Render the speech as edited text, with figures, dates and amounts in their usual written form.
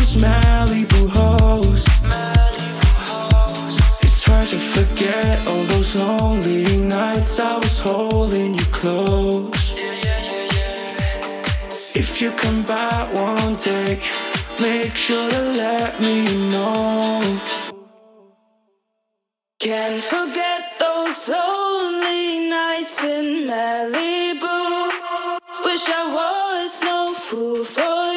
those Malibu hoes. It's hard to forget all those lonely nights I was holding you close. If you come back one day, make sure to let me know. Can't forget those lonely nights in Malibu. Wish I was no fool for